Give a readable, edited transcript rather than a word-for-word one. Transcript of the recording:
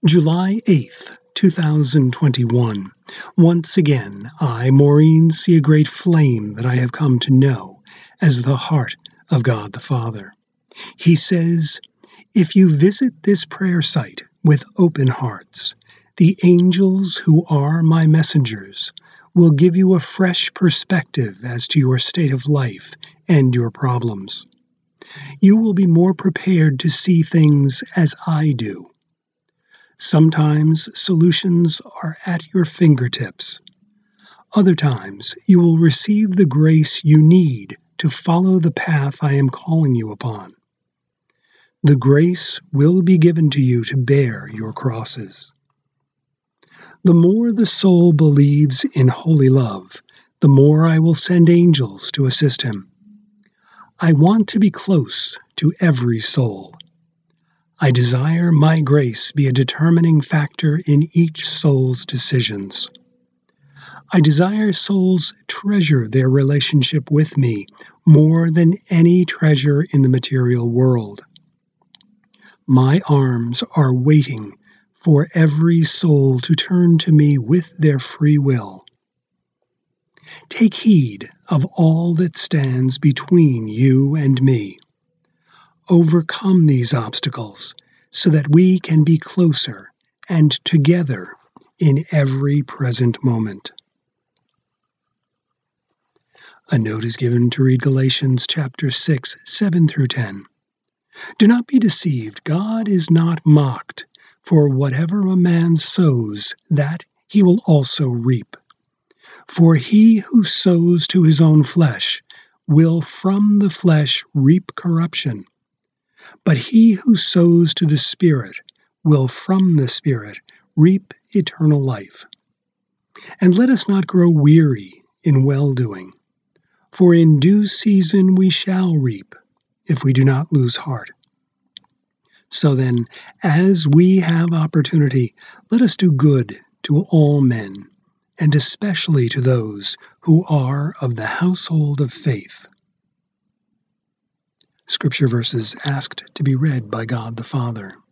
July 8th, 2021. Once again, I, Maureen, see a great flame that I have come to know as the heart of God the Father. He says, "If you visit this prayer site with open hearts, the angels who are my messengers will give you a fresh perspective as to your state of life and your problems. You will be more prepared to see things as I do. Sometimes solutions are at your fingertips. Other times you will receive the grace you need to follow the path I am calling you upon. The grace will be given to you to bear your crosses. The more the soul believes in holy love, the more I will send angels to assist him. I want to be close to every soul. I desire my grace be a determining factor in each soul's decisions. I desire souls treasure their relationship with me more than any treasure in the material world. My arms are waiting for every soul to turn to me with their free will. Take heed of all that stands between you and me. Overcome these obstacles so that we can be closer and together in every present moment." A note is given to read Galatians chapter 6, 7 through 10. "Do not be deceived. God is not mocked. For whatever a man sows, that he will also reap. For he who sows to his own flesh will from the flesh reap corruption. But he who sows to the Spirit will from the Spirit reap eternal life. And let us not grow weary in well-doing, for in due season we shall reap, if we do not lose heart. So then, as we have opportunity, let us do good to all men, and especially to those who are of the household of faith." Scripture verses asked to be read by God the Father.